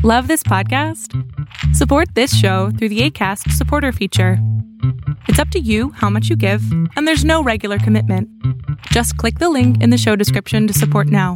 Love this podcast? Support this show through the Acast supporter feature. It's up to you how much you give, and there's no regular commitment. Just click the link in the show description to support now.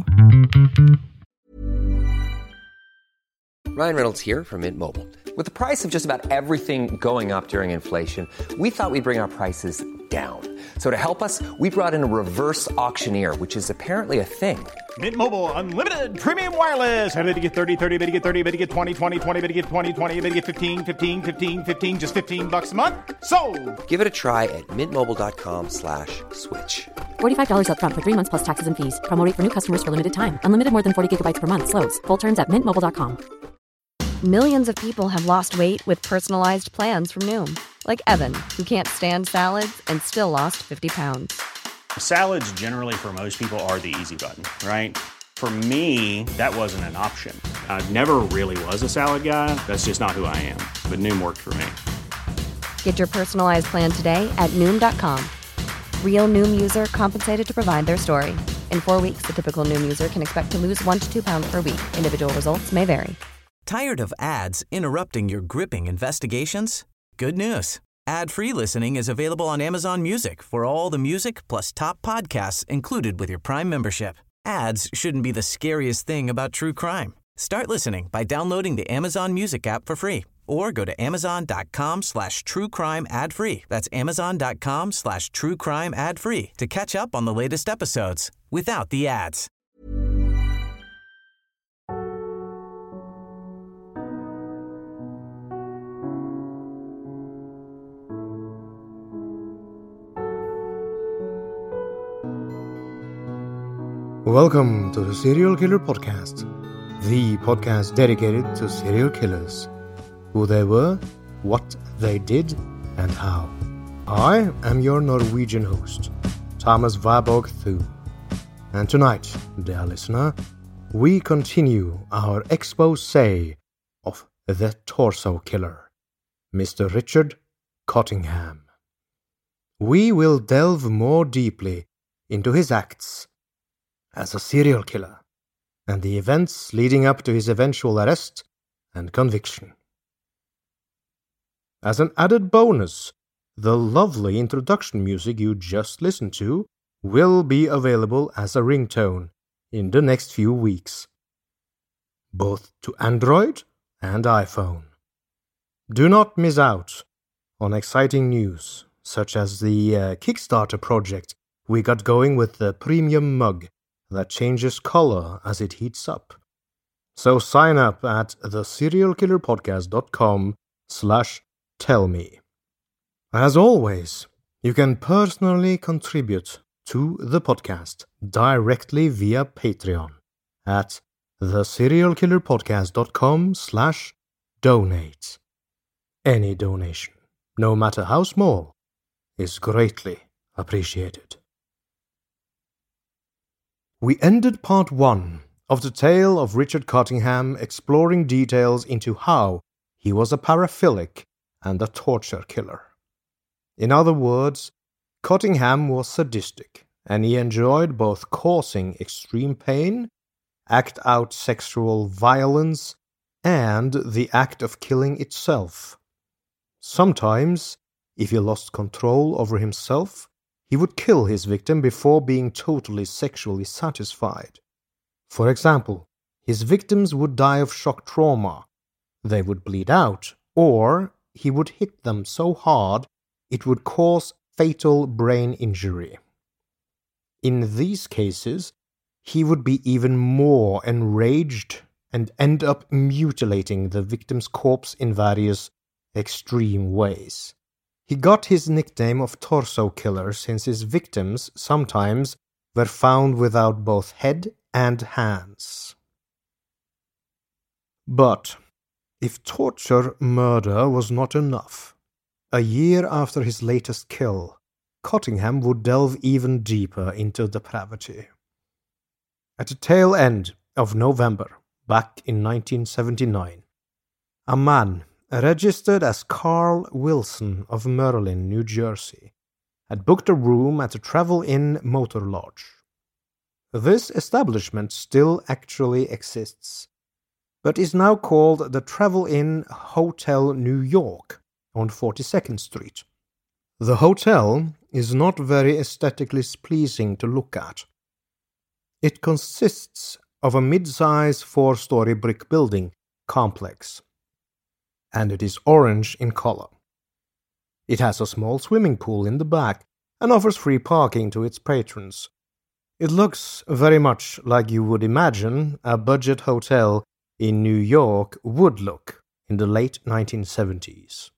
Ryan Reynolds here from Mint Mobile. With the price of just about everything going up during inflation, we thought we'd bring our prices down. So to help us, we brought in a reverse auctioneer, which is apparently a thing. Mint Mobile Unlimited Premium Wireless. How to get 30, 30, bit to get 30, bit to get 20, 20, 20, bit to get 20, 20, bit to get 15, 15, 15, 15, just $15 a month? Sold! Give it a try at mintmobile.com/switch. $45 up front for 3 months plus taxes and fees. Promo rate for new customers for limited time. Unlimited more than 40 gigabytes per month. Slows full terms at mintmobile.com. Millions of people have lost weight with personalized plans from Noom. Like Evan, who can't stand salads and still lost 50 pounds. Salads generally for most people are the easy button, right? For me, that wasn't an option. I never really was a salad guy. That's just not who I am. But Noom worked for me. Get your personalized plan today at Noom.com. Real Noom user compensated to provide their story. In 4 weeks, the typical Noom user can expect to lose 1 to 2 pounds per week. Individual results may vary. Tired of ads interrupting your gripping investigations? Good news. Ad-free listening is available on Amazon Music for all the music plus top podcasts included with your Prime membership. Ads shouldn't be the scariest thing about true crime. Start listening by downloading the Amazon Music app for free or go to amazon.com/truecrime ad-free. That's amazon.com/truecrime ad-free to catch up on the latest episodes without the ads. Welcome to the Serial Killer Podcast, the podcast dedicated to serial killers, who they were, what they did, and how. I am your Norwegian host, Thomas Warburg Thune, and tonight, dear listener, we continue our exposé of the torso killer, Mr. Richard Cottingham. We will delve more deeply into his acts as a serial killer, and the events leading up to his eventual arrest and conviction. As an added bonus, the lovely introduction music you just listened to will be available as a ringtone in the next few weeks, both to Android and iPhone. Do not miss out on exciting news, such as the Kickstarter project we got going with the premium mug that changes color as it heats up. So sign up at theserialkillerpodcast.com/tellme. As always, you can personally contribute to the podcast directly via Patreon at theserialkillerpodcast.com/donate. Any donation, no matter how small, is greatly appreciated. We ended part 1 of the tale of Richard Cottingham exploring details into how he was a paraphilic and a torture killer. In other words, Cottingham was sadistic, and he enjoyed both causing extreme pain, act out sexual violence, and the act of killing itself. Sometimes, if he lost control over himself, he would kill his victim before being totally sexually satisfied. For example, his victims would die of shock trauma, they would bleed out, or he would hit them so hard it would cause fatal brain injury. In these cases, he would be even more enraged and end up mutilating the victim's corpse in various extreme ways. He got his nickname of Torso Killer since his victims sometimes were found without both head and hands. But if torture murder was not enough, a year after his latest kill, Cottingham would delve even deeper into depravity. At the tail end of November, back in 1979, a man registered as Carl Wilson of Merlin, New Jersey, had booked a room at the Travel Inn Motor Lodge. This establishment still actually exists, but is now called the Travel Inn Hotel New York on 42nd Street. The hotel is not very aesthetically pleasing to look at. It consists of a mid-size 4-story brick building complex, and it is orange in color. It has a small swimming pool in the back and offers free parking to its patrons. It looks very much like you would imagine a budget hotel in New York would look in the late 1970s.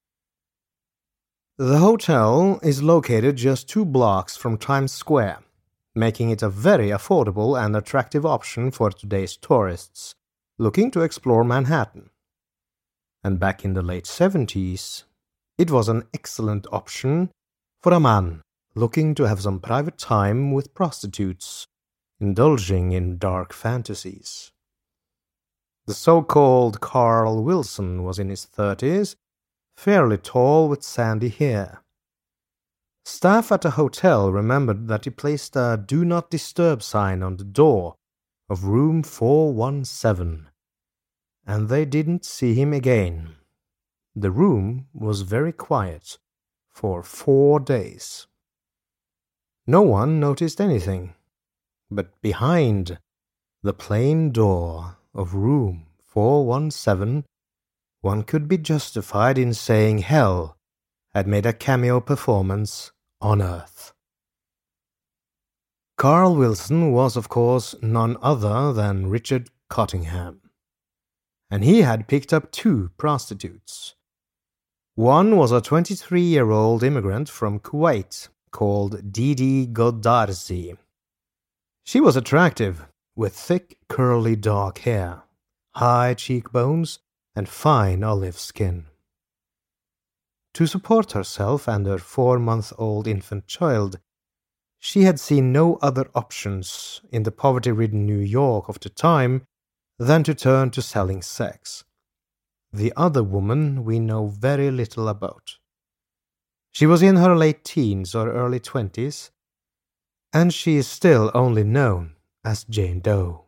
The hotel is located just 2 blocks from Times Square, making it a very affordable and attractive option for today's tourists looking to explore Manhattan. And back in the late 70s, it was an excellent option for a man looking to have some private time with prostitutes, indulging in dark fantasies. The so-called Carl Wilson was in his 30s, fairly tall with sandy hair. Staff at the hotel remembered that he placed a Do Not Disturb sign on the door of room 417, and they didn't see him again. The room was very quiet for 4 days. No one noticed anything, but behind the plain door of room 417, one could be justified in saying hell had made a cameo performance on Earth. Carl Wilson was, of course, none other than Richard Cottingham, and he had picked up 2 prostitutes. One was a 23-year-old immigrant from Kuwait called Didi Godarzi. She was attractive, with thick, curly dark hair, high cheekbones, and fine olive skin. To support herself and her 4-month-old infant child, she had seen no other options in the poverty-ridden New York of the time than to turn to selling sex. The other woman we know very little about. She was in her late teens or early 20s, and she is still only known as Jane Doe.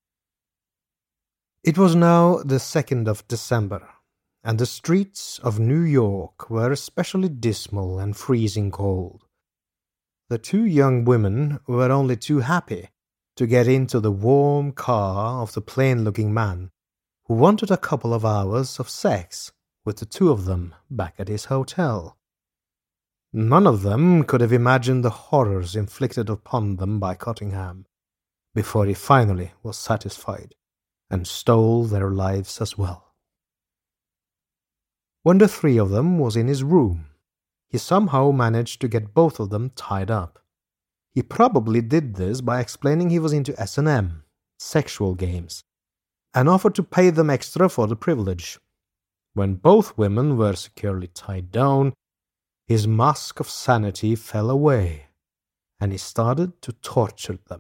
It was now the 2nd of December, and the streets of New York were especially dismal and freezing cold. The 2 young women were only too happy to get into the warm car of the plain-looking man who wanted a couple of hours of sex with the 2 of them back at his hotel. None of them could have imagined the horrors inflicted upon them by Cottingham before he finally was satisfied and stole their lives as well. When the 3 of them was in his room, he somehow managed to get both of them tied up. He probably did this by explaining he was into S&M, sexual games, and offered to pay them extra for the privilege. When both women were securely tied down, his mask of sanity fell away, and he started to torture them.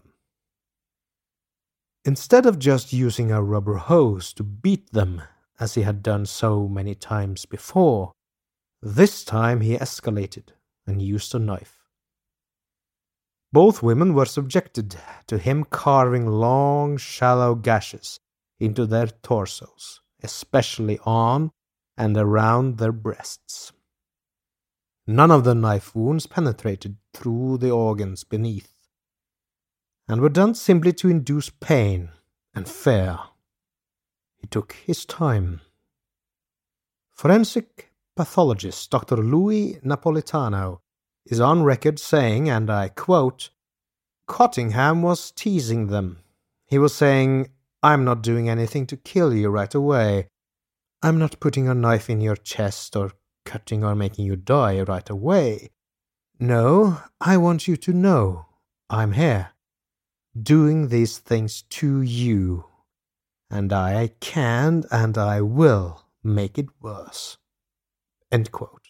Instead of just using a rubber hose to beat them, as he had done so many times before, this time he escalated and used a knife. Both women were subjected to him carving long, shallow gashes into their torsos, especially on and around their breasts. None of the knife wounds penetrated through the organs beneath, and were done simply to induce pain and fear. He took his time. Forensic pathologist Dr. Louis Napolitano is on record saying, and I quote, "Cottingham was teasing them. He was saying, 'I'm not doing anything to kill you right away. I'm not putting a knife in your chest or cutting or making you die right away. No, I want you to know I'm here, doing these things to you, and I can and I will make it worse.'" End quote.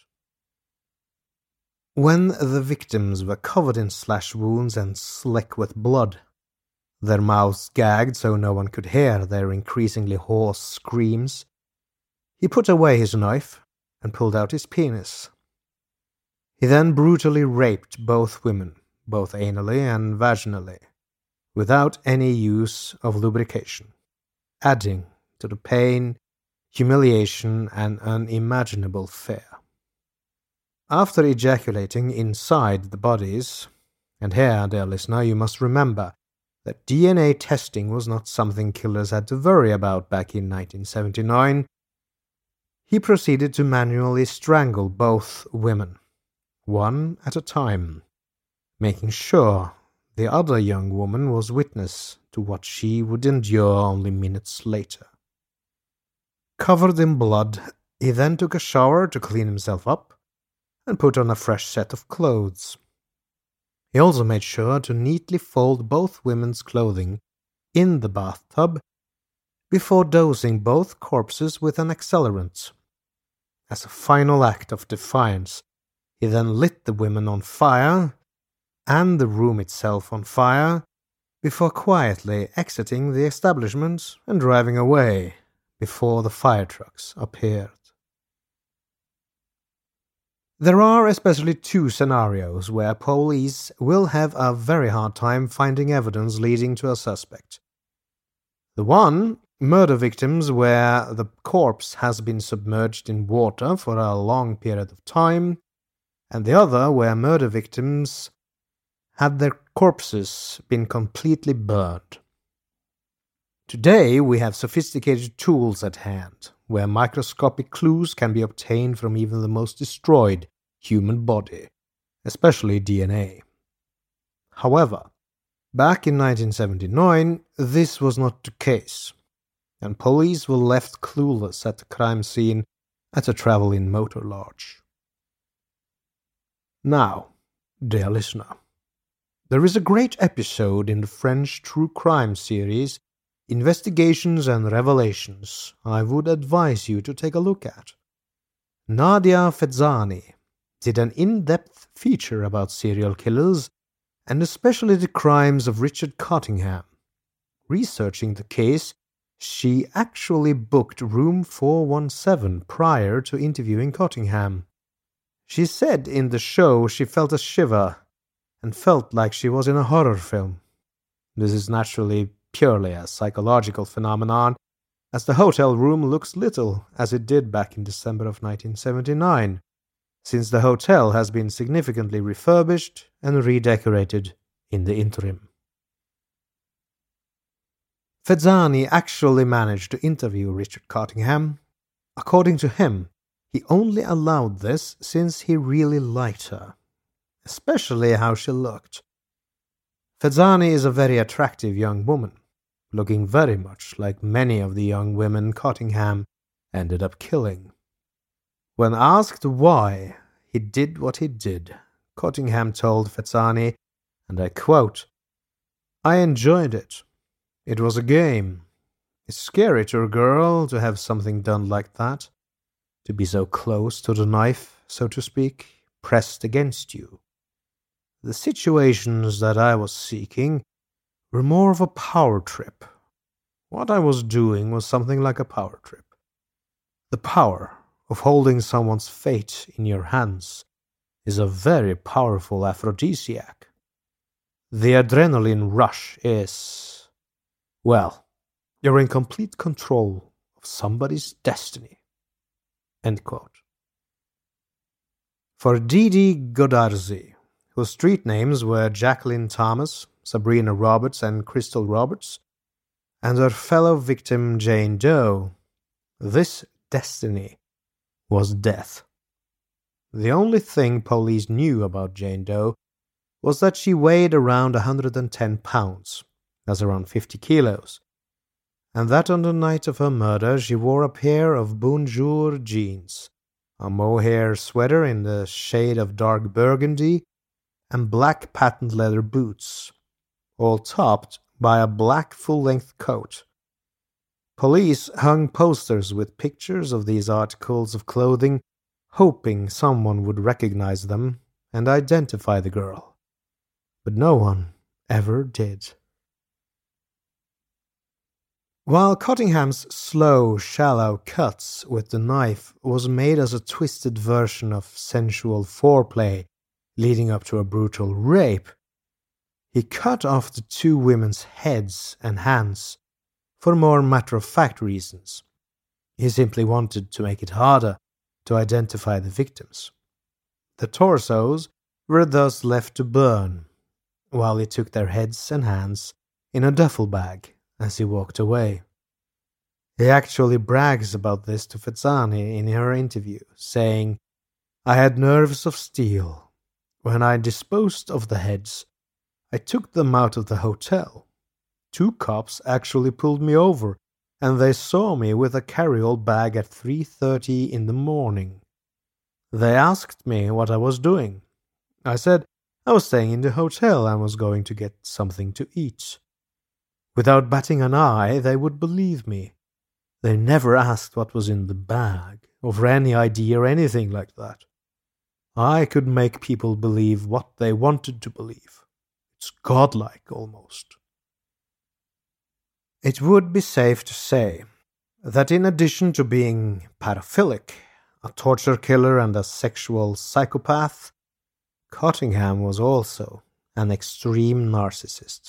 When the victims were covered in slash wounds and slick with blood, their mouths gagged so no one could hear their increasingly hoarse screams, he put away his knife and pulled out his penis. He then brutally raped both women, both anally and vaginally, without any use of lubrication, adding to the pain, humiliation, and unimaginable fear. After ejaculating inside the bodies, and here, dear listener, you must remember that DNA testing was not something killers had to worry about back in 1979, he proceeded to manually strangle both women, one at a time, making sure the other young woman was witness to what she would endure only minutes later. Covered in blood, he then took a shower to clean himself up and put on a fresh set of clothes. He also made sure to neatly fold both women's clothing in the bathtub before dosing both corpses with an accelerant. As a final act of defiance, he then lit the women on fire and the room itself on fire before quietly exiting the establishment and driving away before the fire trucks appeared. There are especially two scenarios where police will have a very hard time finding evidence leading to a suspect. The one, murder victims where the corpse has been submerged in water for a long period of time, and the other where murder victims had their corpses been completely burned. Today we have sophisticated tools at hand, where microscopic clues can be obtained from even the most destroyed human body, especially DNA. However, back in 1979, this was not the case, and police were left clueless at the crime scene at a traveling motor lodge. Now, dear listener, there is a great episode in the French true crime series Investigations and Revelations I would advise you to take a look at. Nadia Fezzani did an in-depth feature about serial killers and especially the crimes of Richard Cottingham. Researching the case, she actually booked room 417 prior to interviewing Cottingham. She said in the show she felt a shiver and felt like she was in a horror film. This is naturally purely a psychological phenomenon, as the hotel room looks little as it did back in December of 1979, since the hotel has been significantly refurbished and redecorated in the interim. Fezzani actually managed to interview Richard Cottingham. According to him, he only allowed this since he really liked her, especially how she looked. Fezzani is a very attractive young woman, looking very much like many of the young women Cottingham ended up killing. When asked why he did what he did, Cottingham told Fezzani, and I quote, "I enjoyed it. It was a game. It's scary to a girl to have something done like that, to be so close to the knife, so to speak, pressed against you. The situations that I was seeking were more of a power trip. What I was doing was something like a power trip. The power of holding someone's fate in your hands is a very powerful aphrodisiac. The adrenaline rush is, well, you're in complete control of somebody's destiny." End quote. For Didi Godarzi, whose street names were Jacqueline Thomas, Sabrina Roberts, and Crystal Roberts, and her fellow victim Jane Doe, this destiny was death. The only thing police knew about Jane Doe was that she weighed around 110 pounds, that's around 50 kilos, and that on the night of her murder she wore a pair of Bonjour jeans, a mohair sweater in the shade of dark burgundy, and black patent leather boots, all topped by a black full-length coat. Police hung posters with pictures of these articles of clothing, hoping someone would recognize them and identify the girl. But no one ever did. While Cottingham's slow, shallow cuts with the knife was made as a twisted version of sensual foreplay leading up to a brutal rape, he cut off the two women's heads and hands for more matter-of-fact reasons. He simply wanted to make it harder to identify the victims. The torsos were thus left to burn, while he took their heads and hands in a duffel bag as he walked away. He actually brags about this to Fezzani in her interview, saying, "I had nerves of steel. When I disposed of the heads, I took them out of the hotel. 2 cops actually pulled me over, and they saw me with a carry-all bag at 3:30 in the morning. They asked me what I was doing. I said I was staying in the hotel and was going to get something to eat. Without batting an eye, they would believe me. They never asked what was in the bag, or for any idea or anything like that. I could make people believe what they wanted to believe. It's godlike, almost." It would be safe to say that in addition to being paraphilic, a torture killer and a sexual psychopath, Cottingham was also an extreme narcissist.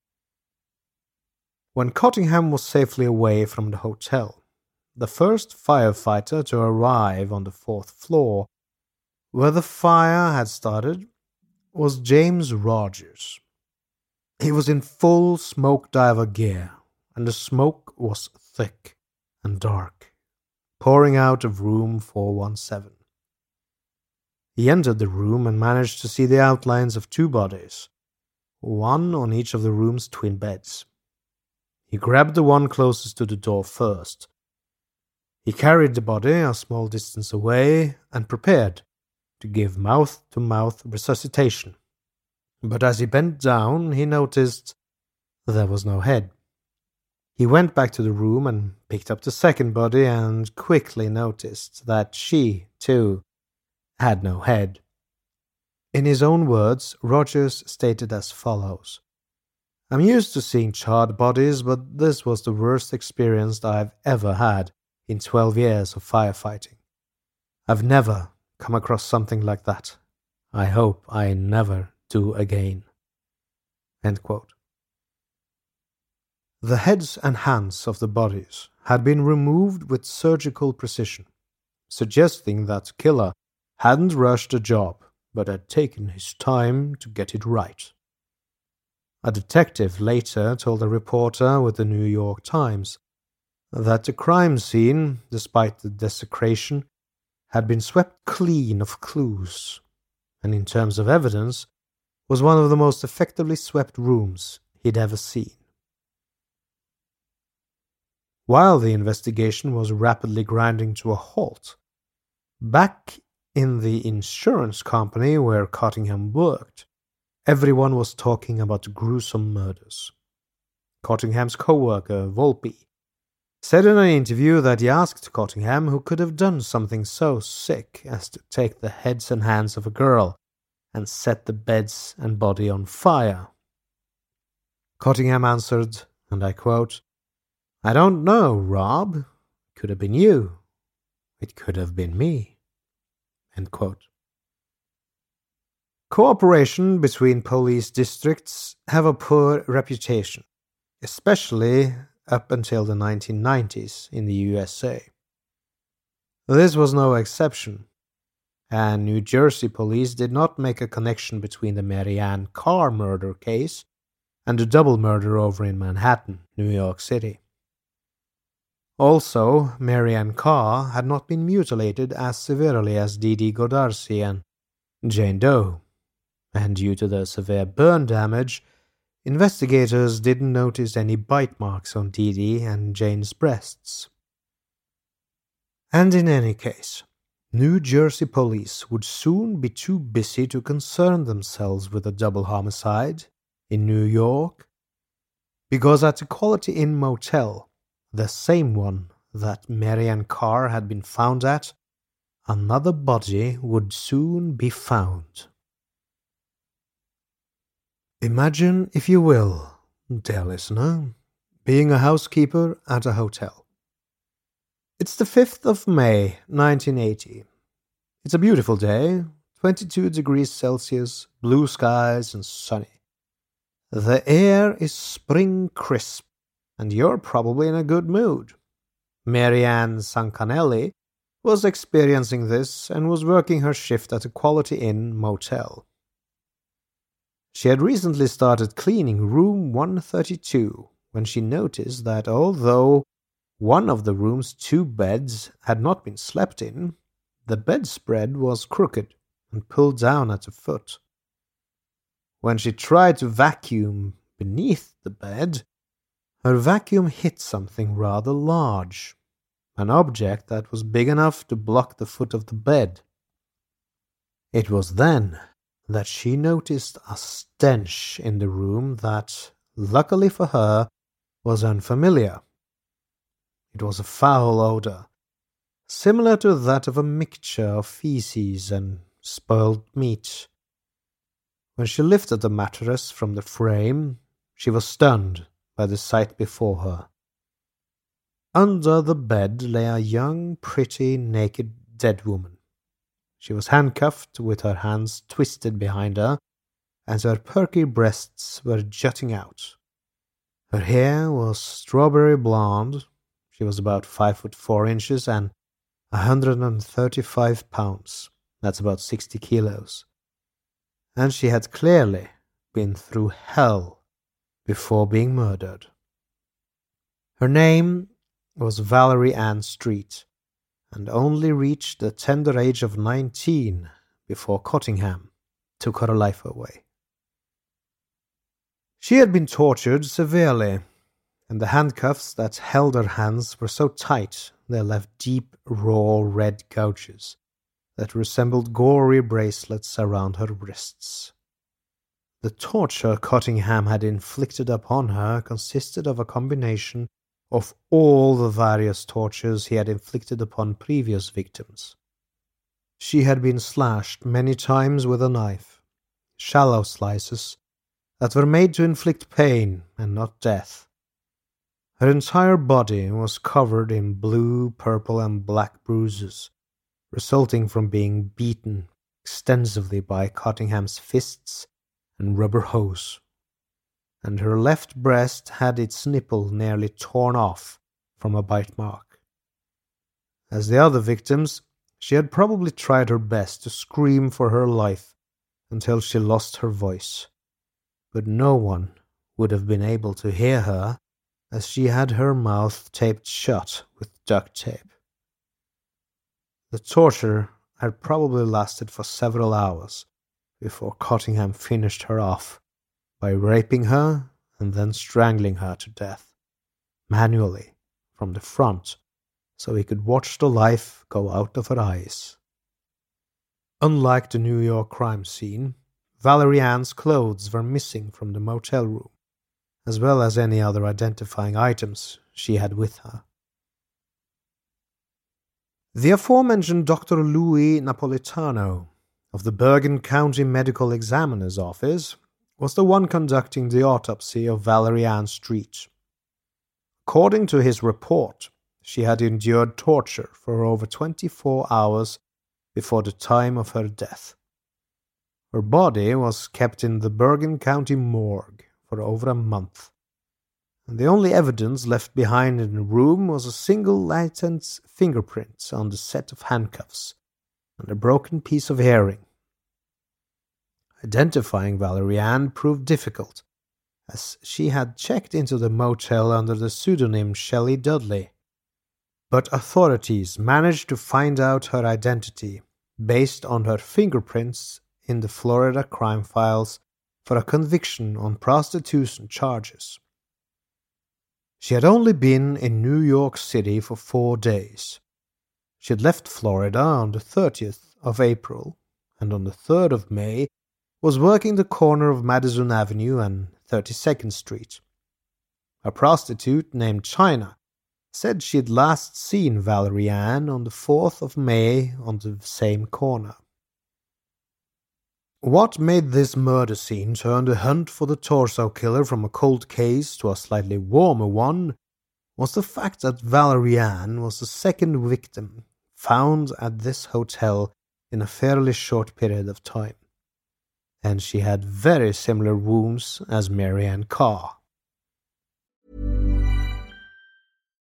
When Cottingham was safely away from the hotel, the first firefighter to arrive on the 4th floor, where the fire had started, was James Rogers. He was in full smoke diver gear, and the smoke was thick and dark, pouring out of room 417. He entered the room and managed to see the outlines of 2 bodies, one on each of the room's twin beds. He grabbed the one closest to the door first. He carried the body a small distance away and prepared to give mouth-to-mouth resuscitation. But as he bent down, he noticed there was no head. He went back to the room and picked up the second body and quickly noticed that she, too, had no head. In his own words, Rogers stated as follows: "I'm used to seeing charred bodies, but this was the worst experience I've ever had in 12 years of firefighting. I've never come across something like that. I hope I never do again." End quote. The heads and hands of the bodies had been removed with surgical precision, suggesting that the killer hadn't rushed the job, but had taken his time to get it right. A detective later told a reporter with the New York Times that the crime scene, despite the desecration, had been swept clean of clues, and in terms of evidence, was one of the most effectively swept rooms he'd ever seen. While the investigation was rapidly grinding to a halt, back in the insurance company where Cottingham worked, everyone was talking about the gruesome murders. Cottingham's co-worker, Volpe, said in an interview that he asked Cottingham who could have done something so sick as to take the heads and hands of a girl and set the beds and body on fire. Cottingham answered, and I quote, "I don't know, Rob. It could have been you. It could have been me." End quote. Cooperation between police districts have a poor reputation, especially up until the 1990s in the USA. This was no exception, and New Jersey police did not make a connection between the Mary Ann Carr murder case and the double murder over in Manhattan, New York City. Also, Mary Ann Carr had not been mutilated as severely as Dee Dee Godarcy and Jane Doe, and due to the severe burn damage, investigators didn't notice any bite marks on Dee Dee and Jane's breasts. And in any case, New Jersey police would soon be too busy to concern themselves with a double homicide in New York, because at the Quality Inn motel, the same one that Mary Ann Carr had been found at, another body would soon be found. Imagine, if you will, dear listener, being a housekeeper at a hotel. It's the 5th of May, 1980. It's a beautiful day, 22 degrees Celsius, blue skies and sunny. The air is spring crisp, and you're probably in a good mood. Marianne Sancanelli was experiencing this and was working her shift at a Quality Inn motel. She had recently started cleaning room 132 when she noticed that although one of the room's 2 beds had not been slept in, the bedspread was crooked and pulled down at the foot. When she tried to vacuum beneath the bed, her vacuum hit something rather large, an object that was big enough to block the foot of the bed. It was then that she noticed a stench in the room that, luckily for her, was unfamiliar. It was a foul odor, similar to that of a mixture of feces and spoiled meat. When she lifted the mattress from the frame, she was stunned by the sight before her. Under the bed lay a young, pretty, naked, dead woman. She was handcuffed with her hands twisted behind her, and her perky breasts were jutting out. Her hair was strawberry blonde. She was about 5'4" and 135 pounds. That's about 60 kilos. And she had clearly been through hell before being murdered. Her name was Valerie Ann Street, and only reached the tender age of 19 before Cottingham took her life away. She had been tortured severely, and the handcuffs that held her hands were so tight they left deep, raw red gouges that resembled gory bracelets around her wrists. The torture Cottingham had inflicted upon her consisted of a combination of all the various tortures he had inflicted upon previous victims. She had been slashed many times with a knife, shallow slices that were made to inflict pain and not death. Her entire body was covered in blue, purple, and black bruises, resulting from being beaten extensively by Cottingham's fists and rubber hose, and her left breast had its nipple nearly torn off from a bite mark. As the other victims, she had probably tried her best to scream for her life until she lost her voice, but no one would have been able to hear her as she had her mouth taped shut with duct tape. The torture had probably lasted for several hours before Cottingham finished her off by raping her and then strangling her to death, manually, from the front, so he could watch the life go out of her eyes. Unlike the New York crime scene, Valerie Ann's clothes were missing from the motel room, as well as any other identifying items she had with her. The aforementioned Dr. Louis Napolitano of the Bergen County Medical Examiner's Office was the one conducting the autopsy of Valerie Ann Street. According to his report, she had endured torture for over 24 hours before the time of her death. Her body was kept in the Bergen County morgue for over a month, and the only evidence left behind in the room was a single latent fingerprint on the set of handcuffs and a broken piece of earring. Identifying Valerie Ann proved difficult, as she had checked into the motel under the pseudonym Shelley Dudley, but authorities managed to find out her identity based on her fingerprints in the Florida crime files for a conviction on prostitution charges. She had only been in New York City for 4 days. She had left Florida on the 30th of April, and on the 3rd of May was working the corner of Madison Avenue and 32nd Street. A prostitute named China said she had last seen Valerie Ann on the 4th of May on the same corner. What made this murder scene turn the hunt for the torso killer from a cold case to a slightly warmer one was the fact that Valerie Ann was the second victim found at this hotel in a fairly short period of time, and she had very similar wounds as Marianne Carr.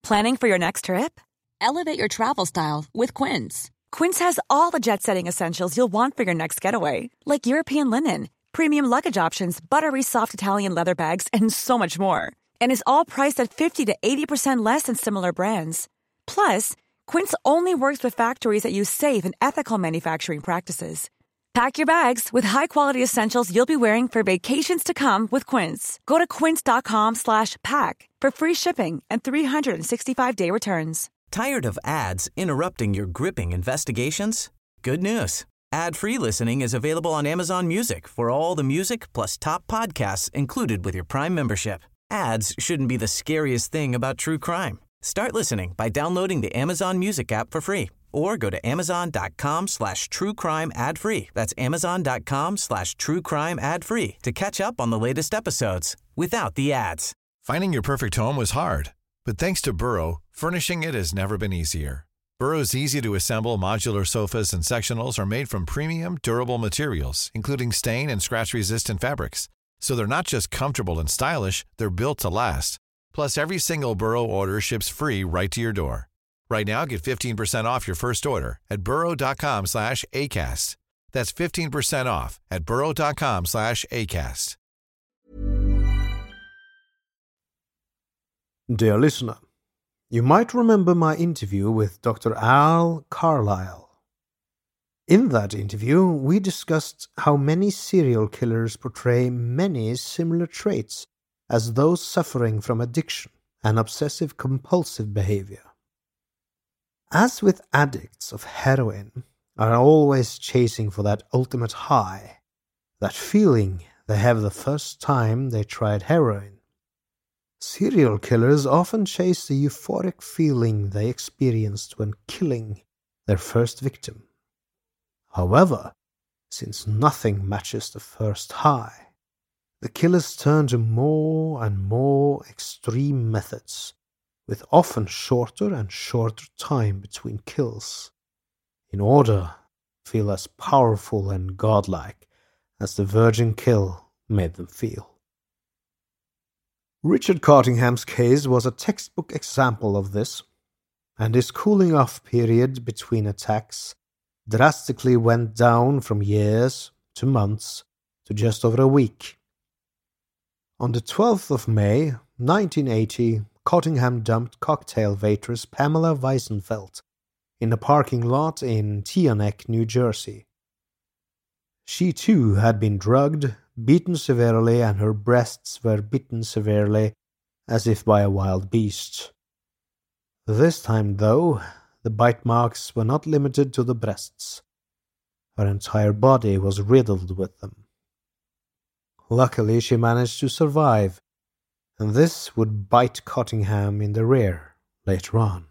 Planning for your next trip? Elevate your travel style with Quince. Quince has all the jet-setting essentials you'll want for your next getaway, like European linen, premium luggage options, buttery soft Italian leather bags, and so much more. And is all priced at 50 to 80% less than similar brands. Plus, Quince only works with factories that use safe and ethical manufacturing practices. Pack your bags with high-quality essentials you'll be wearing for vacations to come with Quince. Go to quince.com/pack for free shipping and 365-day returns. Tired of ads interrupting your gripping investigations? Good news. Ad-free listening is available on Amazon Music for all the music plus top podcasts included with your Prime membership. Ads shouldn't be the scariest thing about true crime. Start listening by downloading the Amazon Music app for free or go to amazon.com/truecrime ad-free. That's amazon.com/truecrime ad-free to catch up on the latest episodes without the ads. Finding your perfect home was hard, but thanks to Burrow, furnishing it has never been easier. Burrow's easy-to-assemble modular sofas and sectionals are made from premium, durable materials, including stain and scratch-resistant fabrics. So they're not just comfortable and stylish, they're built to last. Plus, every single Burrow order ships free right to your door. Right now, get 15% off your first order at burrow.com/ACAST. That's 15% off at burrow.com/ACAST. Dear listener, you might remember my interview with Dr. Al Carlisle. In that interview, we discussed how many serial killers portray many similar traits as those suffering from addiction and obsessive-compulsive behavior. As with addicts of heroin, are always chasing for that ultimate high, that feeling they have the first time they tried heroin. Serial killers often chase the euphoric feeling they experienced when killing their first victim. However, since nothing matches the first high, the killers turn to more and more extreme methods, with often shorter and shorter time between kills, in order to feel as powerful and godlike as the virgin kill made them feel. Richard Cottingham's case was a textbook example of this, and his cooling-off period between attacks drastically went down from years to months to just over a week. On the 12th of May, 1980, Cottingham dumped cocktail waitress Pamela Weisenfeld in a parking lot in Teaneck, New Jersey. She too had been drugged, beaten severely, and her breasts were bitten severely, as if by a wild beast. This time, though, the bite marks were not limited to the breasts. Her entire body was riddled with them. Luckily, she managed to survive, and this would bite Cottingham in the rear later on.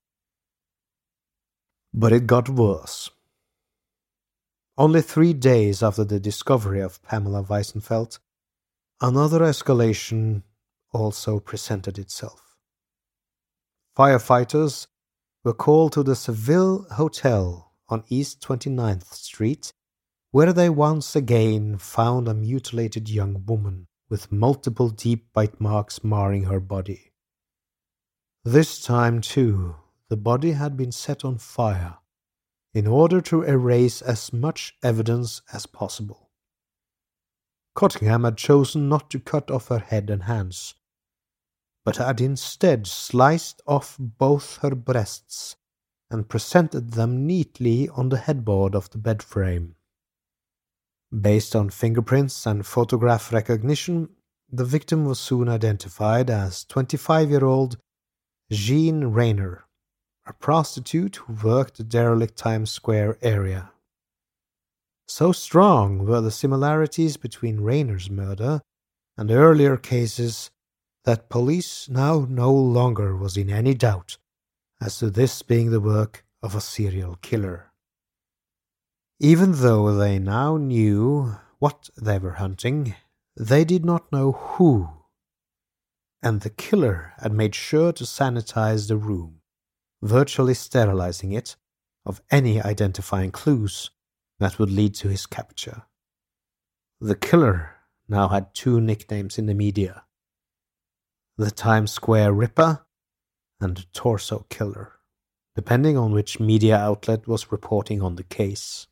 But it got worse. Only 3 days after the discovery of Pamela Weisenfeld, another escalation also presented itself. Firefighters were called to the Seville Hotel on East 29th Street, where they once again found a mutilated young woman with multiple deep bite marks marring her body. This time, too, the body had been set on fire in order to erase as much evidence as possible. Cottingham had chosen not to cut off her head and hands, but had instead sliced off both her breasts and presented them neatly on the headboard of the bed frame. Based on fingerprints and photograph recognition, the victim was soon identified as 25-year-old Jean Rayner, a prostitute who worked the derelict Times Square area. So strong were the similarities between Rayner's murder and earlier cases that police now no longer was in any doubt as to this being the work of a serial killer. Even though they now knew what they were hunting, they did not know who, and the killer had made sure to sanitize the room, virtually sterilizing it of any identifying clues that would lead to his capture. The killer now had 2 nicknames in the media: the Times Square Ripper and the torso killer, depending on which media outlet was reporting on the case.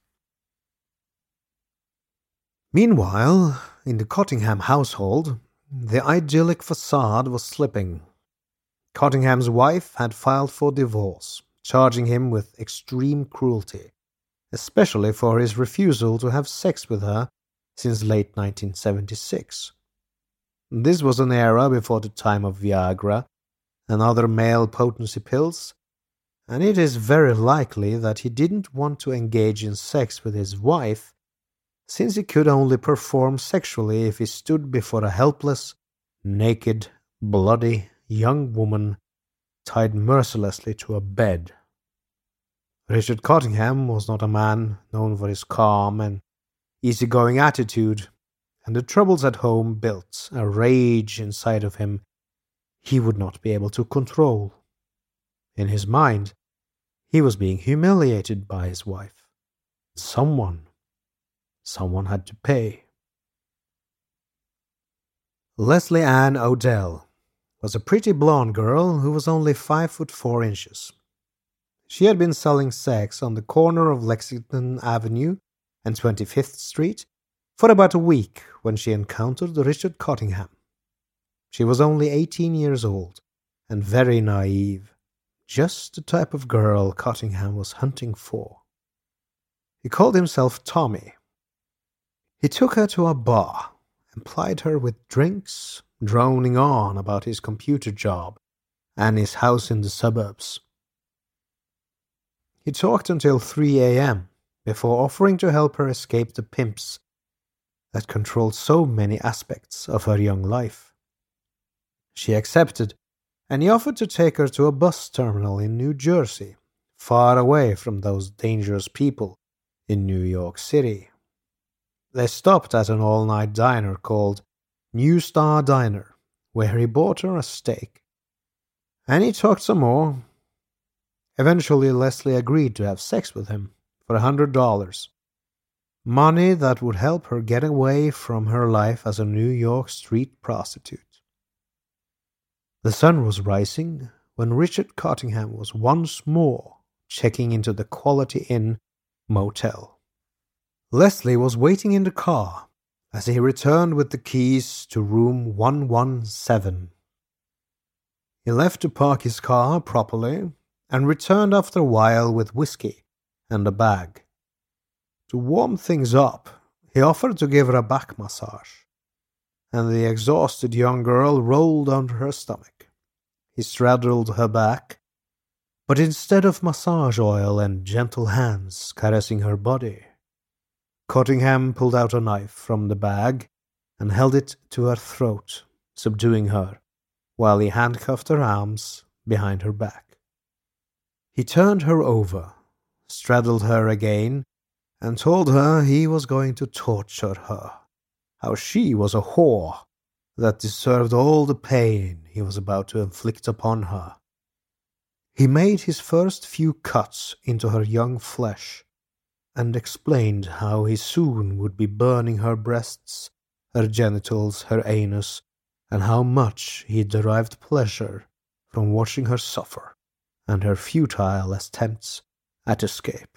Meanwhile, in the Cottingham household, the idyllic facade was slipping. Cottingham's wife had filed for divorce, charging him with extreme cruelty, especially for his refusal to have sex with her since late 1976. This was an era before the time of Viagra and other male potency pills, and it is very likely that he didn't want to engage in sex with his wife, since he could only perform sexually if he stood before a helpless, naked, bloody young woman tied mercilessly to a bed. Richard Cottingham was not a man known for his calm and easygoing attitude, and the troubles at home built a rage inside of him he would not be able to control. In his mind, he was being humiliated by his wife. Someone had to pay. Leslie Ann Odell was a pretty blonde girl who was only 5'4". She had been selling sex on the corner of Lexington Avenue and 25th Street for about a week when she encountered Richard Cottingham. She was only 18 years old and very naive, just the type of girl Cottingham was hunting for. He called himself Tommy. He took her to a bar and plied her with drinks, droning on about his computer job and his house in the suburbs. He talked until 3 a.m. before offering to help her escape the pimps that controlled so many aspects of her young life. She accepted, and he offered to take her to a bus terminal in New Jersey, far away from those dangerous people in New York City. They stopped at an all-night diner called New Star Diner, where he bought her a steak. And he talked some more. Eventually, Leslie agreed to have sex with him for $100. Money that would help her get away from her life as a New York street prostitute. The sun was rising when Richard Cottingham was once more checking into the Quality Inn motel. Leslie was waiting in the car as he returned with the keys to room 117. He left to park his car properly and returned after a while with whiskey and a bag. To warm things up, he offered to give her a back massage, and the exhausted young girl rolled onto her stomach. He straddled her back, but instead of massage oil and gentle hands caressing her body, Cottingham pulled out a knife from the bag and held it to her throat, subduing her, while he handcuffed her arms behind her back. He turned her over, straddled her again, and told her he was going to torture her, how she was a whore that deserved all the pain he was about to inflict upon her. He made his first few cuts into her young flesh, and explained how he soon would be burning her breasts, her genitals, her anus, and how much he derived pleasure from watching her suffer, and her futile attempts at escape.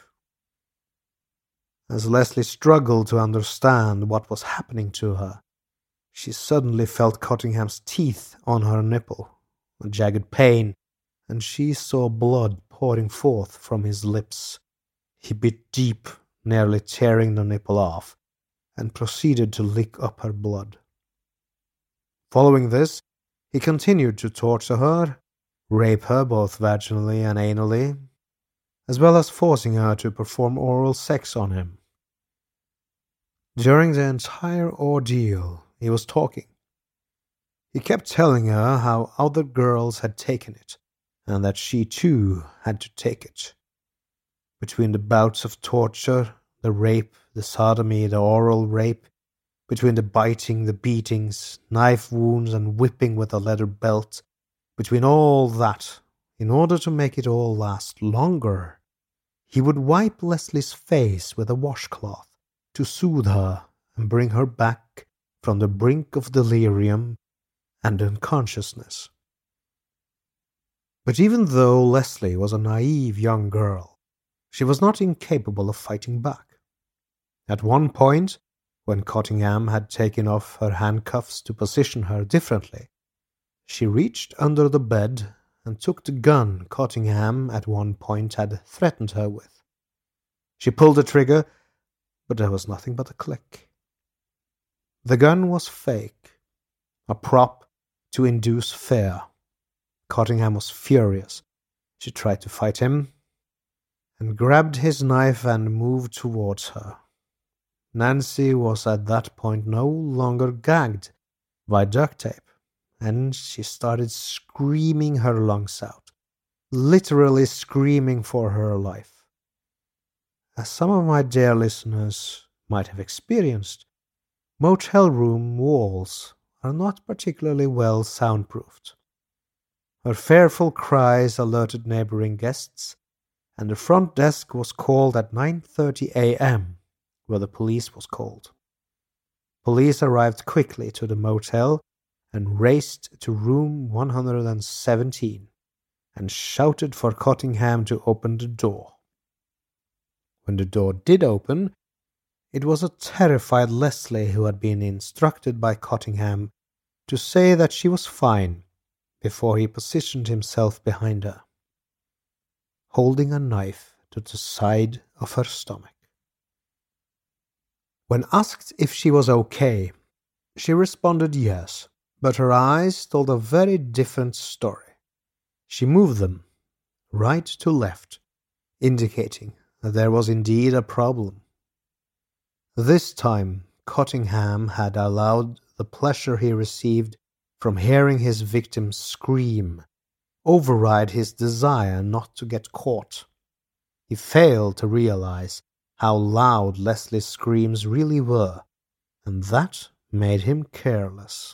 As Leslie struggled to understand what was happening to her, she suddenly felt Cottingham's teeth on her nipple, a jagged pain, and she saw blood pouring forth from his lips. He bit deep, nearly tearing the nipple off, and proceeded to lick up her blood. Following this, he continued to torture her, rape her both vaginally and anally, as well as forcing her to perform oral sex on him. During the entire ordeal, he was talking. He kept telling her how other girls had taken it, and that she too had to take it. Between the bouts of torture, the rape, the sodomy, the oral rape, between the biting, the beatings, knife wounds, and whipping with a leather belt, between all that, in order to make it all last longer, he would wipe Leslie's face with a washcloth to soothe her and bring her back from the brink of delirium and unconsciousness. But even though Leslie was a naive young girl, she was not incapable of fighting back. At one point, when Cottingham had taken off her handcuffs to position her differently, she reached under the bed and took the gun Cottingham at one point had threatened her with. She pulled the trigger, but there was nothing but a click. The gun was fake, a prop to induce fear. Cottingham was furious. She tried to fight him and grabbed his knife and moved towards her. Nancy was at that point no longer gagged by duct tape, and she started screaming her lungs out, literally screaming for her life. As some of my dear listeners might have experienced, motel room walls are not particularly well soundproofed. Her fearful cries alerted neighboring guests, and the front desk was called at 9:30 a.m., where the police was called. Police arrived quickly to the motel and raced to room 117 and shouted for Cottingham to open the door. When the door did open, it was a terrified Leslie who had been instructed by Cottingham to say that she was fine before he positioned himself behind her, holding a knife to the side of her stomach. When asked if she was okay, she responded yes, but her eyes told a very different story. She moved them right to left, indicating that there was indeed a problem. This time, Cottingham had allowed the pleasure he received from hearing his victim scream override his desire not to get caught. He failed to realize how loud Leslie's screams really were, and that made him careless.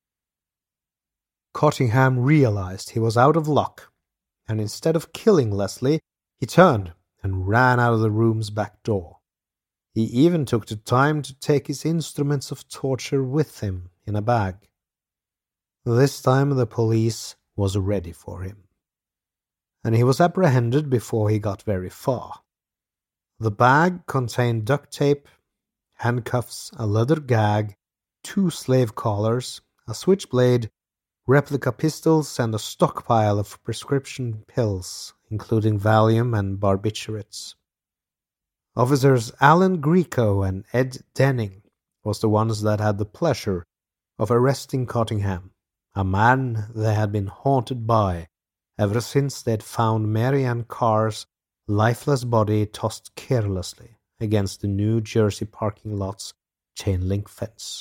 Cottingham realized he was out of luck, and instead of killing Leslie, he turned and ran out of the room's back door. He even took the time to take his instruments of torture with him in a bag. This time the police was ready for him, and he was apprehended before he got very far. The bag contained duct tape, handcuffs, a leather gag, 2 slave collars, a switchblade, replica pistols, and a stockpile of prescription pills, including Valium and barbiturates. Officers Alan Greco and Ed Denning was the ones that had the pleasure of arresting Cottingham, a man they had been haunted by ever since they had found Mary Ann Carr's lifeless body tossed carelessly against the New Jersey parking lot's chain-link fence.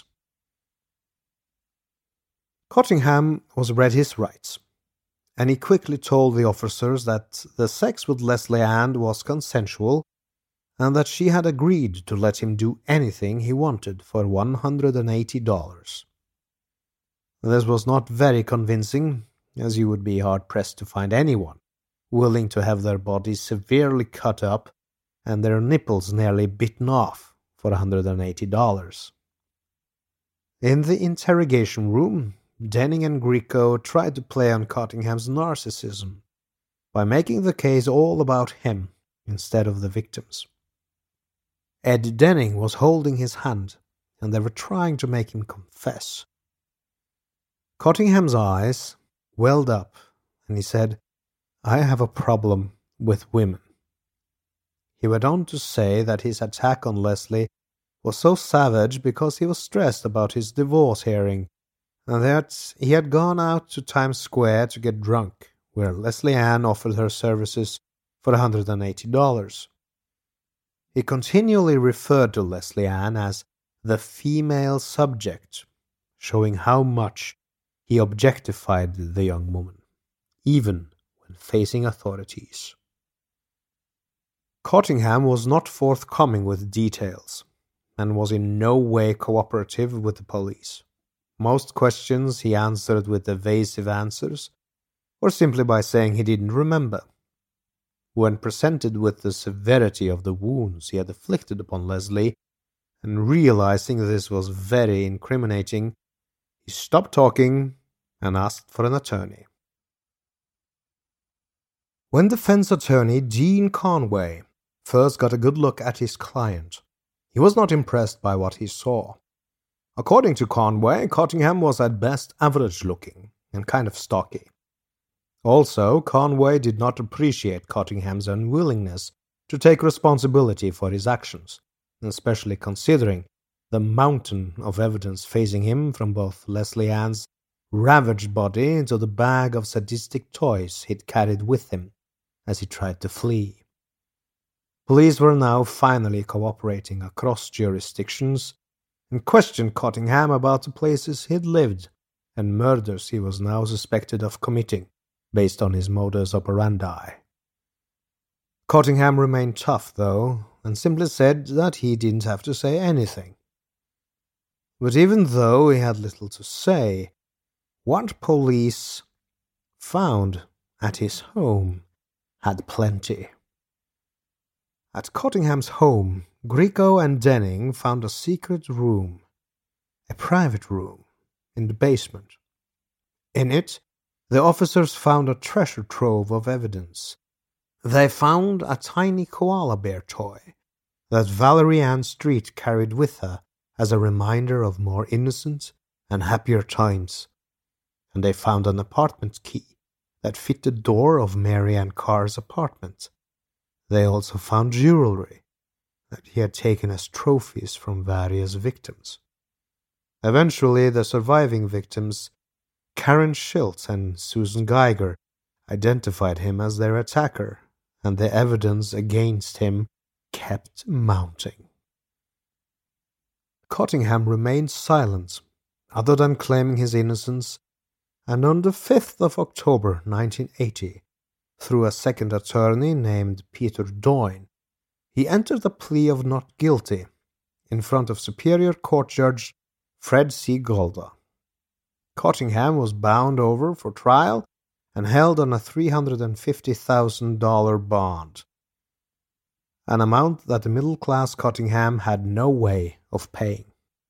Cottingham was read his rights, and he quickly told the officers that the sex with Leslie Ann was consensual and that she had agreed to let him do anything he wanted for $180. This was not very convincing, as you would be hard-pressed to find anyone willing to have their bodies severely cut up and their nipples nearly bitten off for $180. In the interrogation room, Denning and Greco tried to play on Cottingham's narcissism by making the case all about him instead of the victims. Ed Denning was holding his hand, and they were trying to make him confess. Cottingham's eyes welled up, and he said, "I have a problem with women." He went on to say that his attack on Leslie was so savage because he was stressed about his divorce hearing, and that he had gone out to Times Square to get drunk, where Leslie Ann offered her services for $180. He continually referred to Leslie Ann as the female subject, showing how much he objectified the young woman, even when facing authorities. Cottingham was not forthcoming with details, and was in no way cooperative with the police. Most questions he answered with evasive answers, or simply by saying he didn't remember. When presented with the severity of the wounds he had inflicted upon Leslie, and realizing this was very incriminating, he stopped talking and asked for an attorney. When defense attorney Dean Conway first got a good look at his client, he was not impressed by what he saw. According to Conway, Cottingham was at best average-looking and kind of stocky. Also, Conway did not appreciate Cottingham's unwillingness to take responsibility for his actions, especially considering the mountain of evidence facing him from both Leslie Ann's ravaged body to the bag of sadistic toys he'd carried with him as he tried to flee. Police were now finally cooperating across jurisdictions and questioned Cottingham about the places he'd lived and murders he was now suspected of committing based on his modus operandi. Cottingham remained tough, though, and simply said that he didn't have to say anything. But even though he had little to say, what police found at his home had plenty. At Cottingham's home, Grieco and Denning found a secret room, a private room, in the basement. In it, the officers found a treasure trove of evidence. They found a tiny koala bear toy that Valerie Ann Street carried with her as a reminder of more innocent and happier times. And they found an apartment key that fit the door of Mary Ann Carr's apartment. They also found jewelry that he had taken as trophies from various victims. Eventually, the surviving victims, Karen Schiltz and Susan Geiger, identified him as their attacker, and the evidence against him kept mounting. Cottingham remained silent, other than claiming his innocence, and on the 5th of October 1980, through a second attorney named Peter Doyne, he entered a plea of not guilty in front of Superior Court Judge Fred C. Golda. Cottingham was bound over for trial and held on a $350,000 bond, an amount that the middle-class Cottingham had no way of paying.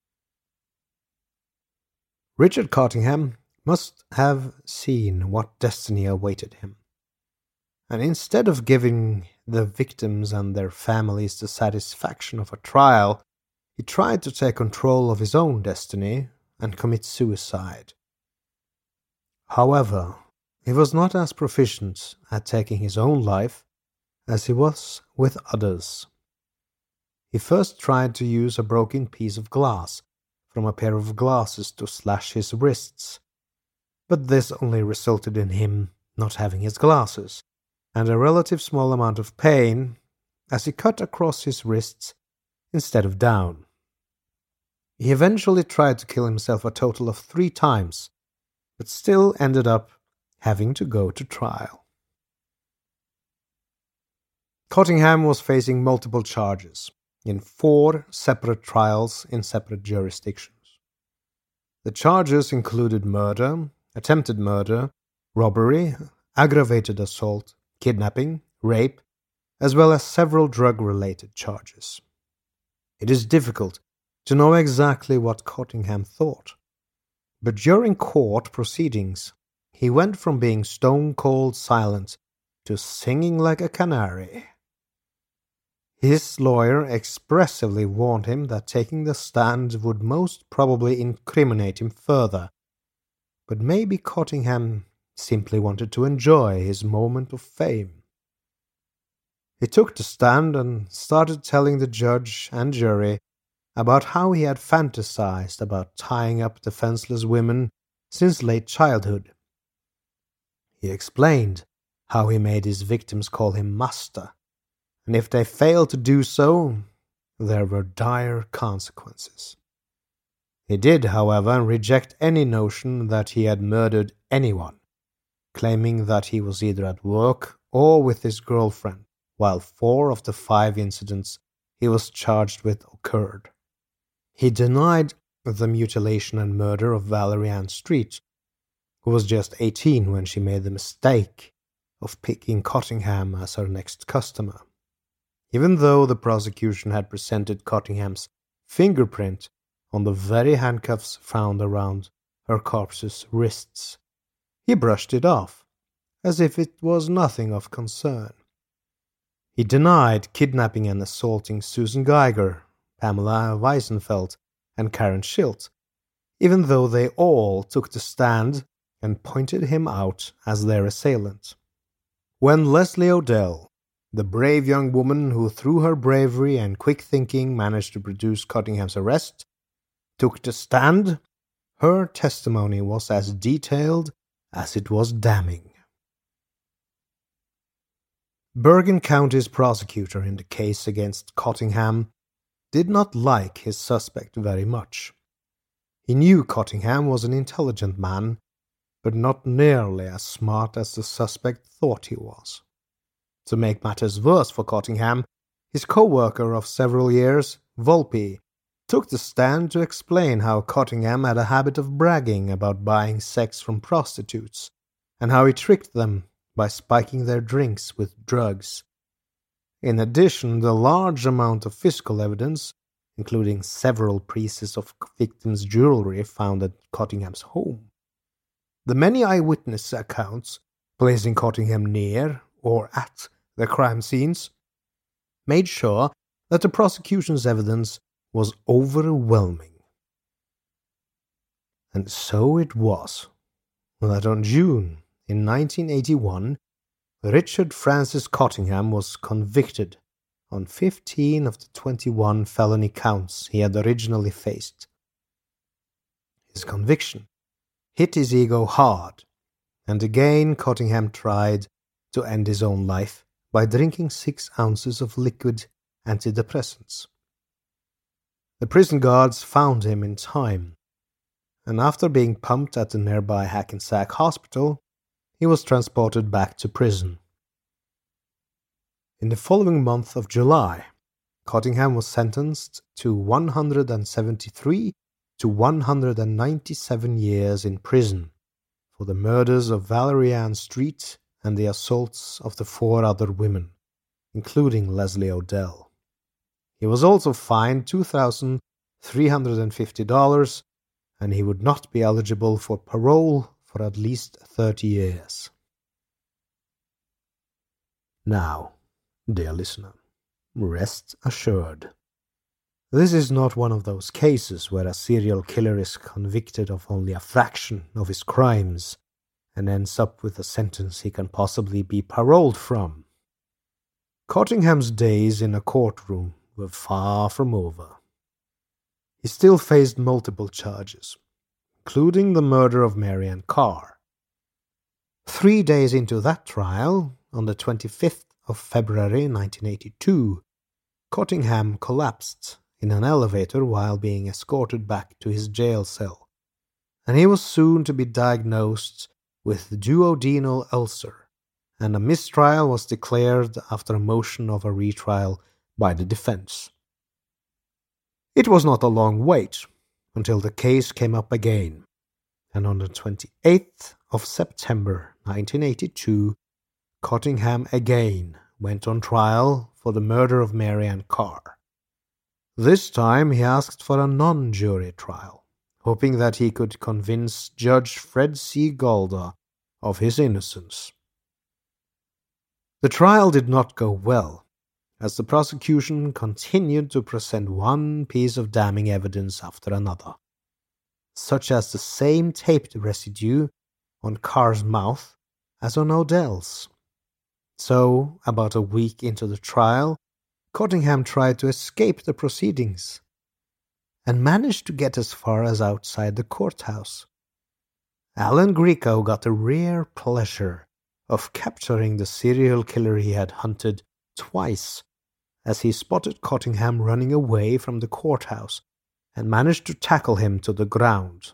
Richard Cottingham must have seen what destiny awaited him, and instead of giving the victims and their families the satisfaction of a trial, he tried to take control of his own destiny and commit suicide. However, he was not as proficient at taking his own life as he was with others. He first tried to use a broken piece of glass from a pair of glasses to slash his wrists, but this only resulted in him not having his glasses, and a relative small amount of pain as he cut across his wrists instead of down. He eventually tried to kill himself a total of 3 times, but still ended up having to go to trial. Cottingham was facing multiple charges in 4 separate trials in separate jurisdictions. The charges included murder, attempted murder, robbery, aggravated assault, kidnapping, rape, as well as several drug-related charges. It is difficult to know exactly what Cottingham thought, but during court proceedings, he went from being stone-cold silent to singing like a canary. His lawyer expressively warned him that taking the stand would most probably incriminate him further, but maybe Cottingham simply wanted to enjoy his moment of fame. He took the stand and started telling the judge and jury about how he had fantasized about tying up defenseless women since late childhood. He explained how he made his victims call him master, and if they failed to do so, there were dire consequences. He did, however, reject any notion that he had murdered anyone, claiming that he was either at work or with his girlfriend, while 4 of the 5 incidents he was charged with occurred. He denied the mutilation and murder of Valerie Ann Street, who was just 18 when she made the mistake of picking Cottingham as her next customer. Even though the prosecution had presented Cottingham's fingerprint on the very handcuffs found around her corpse's wrists, he brushed it off, as if it was nothing of concern. He denied kidnapping and assaulting Susan Geiger, Pamela Weisenfeld, and Karen Schilt, even though they all took the stand and pointed him out as their assailant. When Leslie Odell, the brave young woman who through her bravery and quick thinking managed to produce Cottingham's arrest, took the stand, her testimony was as detailed as it was damning. Bergen County's prosecutor in the case against Cottingham did not like his suspect very much. He knew Cottingham was an intelligent man, but not nearly as smart as the suspect thought he was. To make matters worse for Cottingham, his co-worker of several years, Volpe, took the stand to explain how Cottingham had a habit of bragging about buying sex from prostitutes, and how he tricked them by spiking their drinks with drugs. In addition, the large amount of physical evidence, including several pieces of victims' jewelry found at Cottingham's home, the many eyewitness accounts placing Cottingham near or at the crime scenes, made sure that the prosecution's evidence was overwhelming. And so it was that on June in 1981, Richard Francis Cottingham was convicted on 15 of the 21 felony counts he had originally faced. His conviction hit his ego hard, and again Cottingham tried to end his own life by drinking 6 ounces of liquid antidepressants. The prison guards found him in time, and after being pumped at the nearby Hackensack Hospital, he was transported back to prison. In the following month of July, Cottingham was sentenced to 173 to 197 years in prison for the murders of Valerie Ann Street and the assaults of the 4 other women, including Leslie Odell. He was also fined $2,350, and he would not be eligible for parole for at least 30 years. Now, dear listener, rest assured. This is not one of those cases where a serial killer is convicted of only a fraction of his crimes and ends up with a sentence he can possibly be paroled from. Cottingham's days in a courtroom were far from over. He still faced multiple charges, including the murder of Marianne Carr. 3 days into that trial, on the 25th of February 1982, Cottingham collapsed in an elevator while being escorted back to his jail cell, and he was soon to be diagnosed with duodenal ulcer, and a mistrial was declared after a motion of a retrial by the defense. It was not a long wait until the case came up again, and on the 28th of September 1982, Cottingham again went on trial for the murder of Marianne Carr. This time he asked for a non-jury trial, hoping that he could convince Judge Fred C. Galda of his innocence. The trial did not go well, as the prosecution continued to present one piece of damning evidence after another, such as the same taped residue on Carr's mouth as on Odell's. So, about a week into the trial, Cottingham tried to escape the proceedings and managed to get as far as outside the courthouse. Alan Greco got the rare pleasure of capturing the serial killer he had hunted twice, as he spotted Cottingham running away from the courthouse and managed to tackle him to the ground.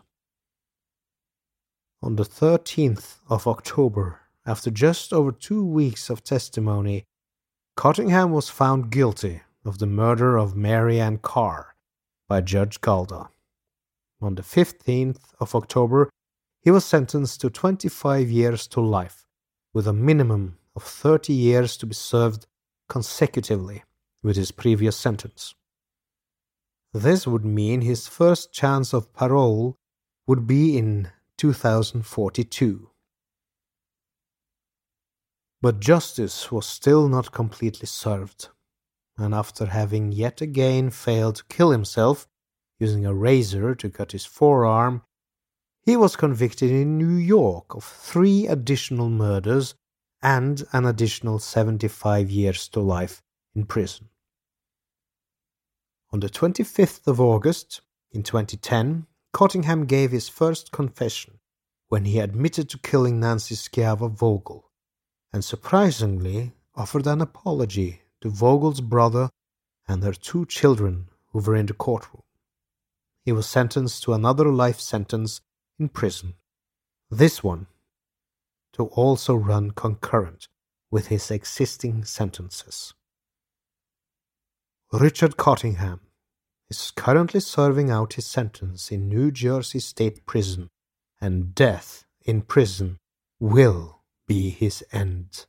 On the 13th of October, after just over 2 weeks of testimony, Cottingham was found guilty of the murder of Marianne Carr by Judge Galda. On the 15th of October, he was sentenced to 25 years to life, with a minimum of 30 years to be served consecutively with his previous sentence. This would mean his first chance of parole would be in 2042. But justice was still not completely served, and after having yet again failed to kill himself using a razor to cut his forearm, he was convicted in New York of 3 additional murders and an additional 75 years to life in prison. On the 25th of August, in 2010, Cottingham gave his first confession when he admitted to killing Nancy Schiavo Vogel, and surprisingly offered an apology to Vogel's brother and her 2 children who were in the courtroom. He was sentenced to another life sentence in prison, this one to also run concurrent with his existing sentences. Richard Cottingham is currently serving out his sentence in New Jersey State Prison, and death in prison will be his end.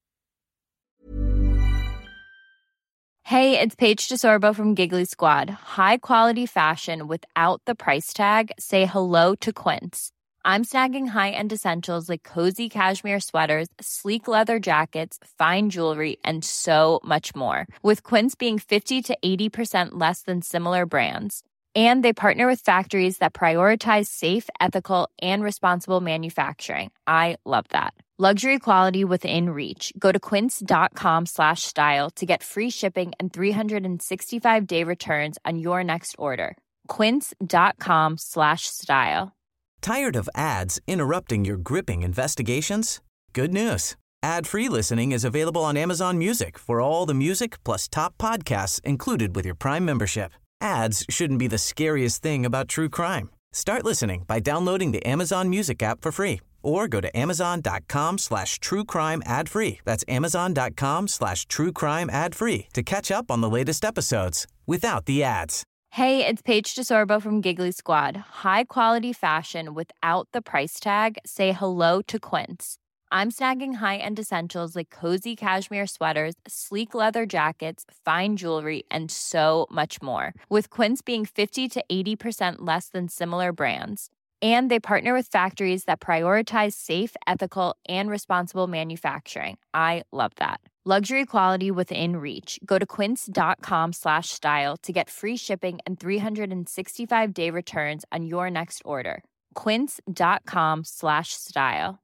Hey, it's Paige DeSorbo from Giggly Squad. High quality fashion without the price tag. Say hello to Quince. I'm snagging high-end essentials like cozy cashmere sweaters, sleek leather jackets, fine jewelry, and so much more. With Quince being 50 to 80% less than similar brands. And they partner with factories that prioritize safe, ethical, and responsible manufacturing. I love that. Luxury quality within reach. Go to quince.com/style to get free shipping and 365-day returns on your next order. Quince.com/style. Tired of ads interrupting your gripping investigations? Good news. Ad-free listening is available on Amazon Music for all the music plus top podcasts included with your Prime membership. Ads shouldn't be the scariest thing about true crime. Start listening by downloading the Amazon Music app for free or go to amazon.com/truecrime ad-free. That's amazon.com/truecrime ad-free to catch up on the latest episodes without the ads. Hey, it's Paige DeSorbo from Giggly Squad. High quality fashion without the price tag. Say hello to Quince. I'm snagging high-end essentials like cozy cashmere sweaters, sleek leather jackets, fine jewelry, and so much more. With Quince being 50 to 80% less than similar brands. And they partner with factories that prioritize safe, ethical, and responsible manufacturing. I love that. Luxury quality within reach. Go to quince.com/style to get free shipping and 365-day returns on your next order. Quince.com/style.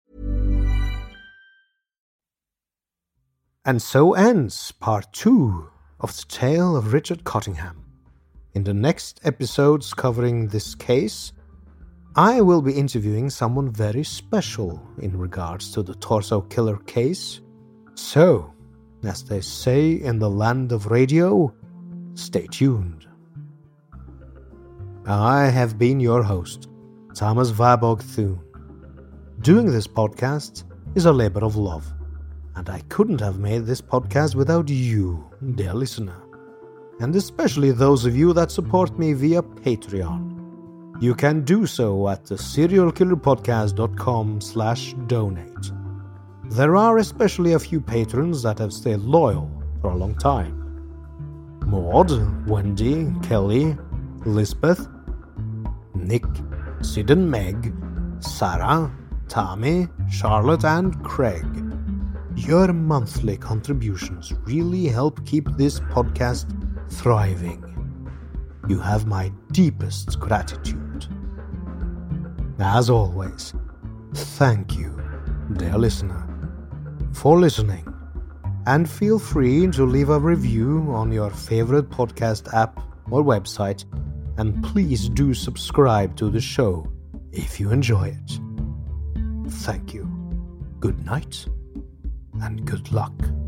And so ends part 2 of the tale of Richard Cottingham. In the next episodes covering this case, I will be interviewing someone very special in regards to the Torso Killer case. So, as they say in the land of radio, stay tuned. I have been your host, Thomas Warburg Thune. Doing this podcast is a labor of love, and I couldn't have made this podcast without you, dear listener, and especially those of you that support me via Patreon. You can do so at theserialkillerpodcast.com/donate. There are especially a few patrons that have stayed loyal for a long time. Maud, Wendy, Kelly, Lisbeth, Nick, Sid and Meg, Sarah, Tommy, Charlotte, and Craig. Your monthly contributions really help keep this podcast thriving. You have my deepest gratitude. As always, thank you, dear listener, for listening, and feel free to leave a review on your favorite podcast app or website, and please do subscribe to the show if you enjoy it. Thank you. Good night and good luck.